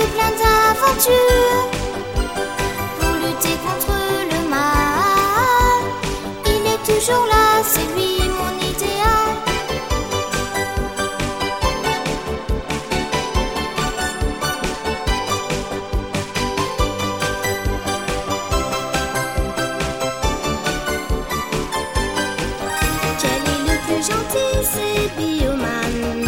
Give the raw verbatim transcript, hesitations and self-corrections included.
de plein d'aventures pour lutter contre le mal. Il est toujours là, c'est lui mon idéal. Quel est le plus gentil? C'est Bioman.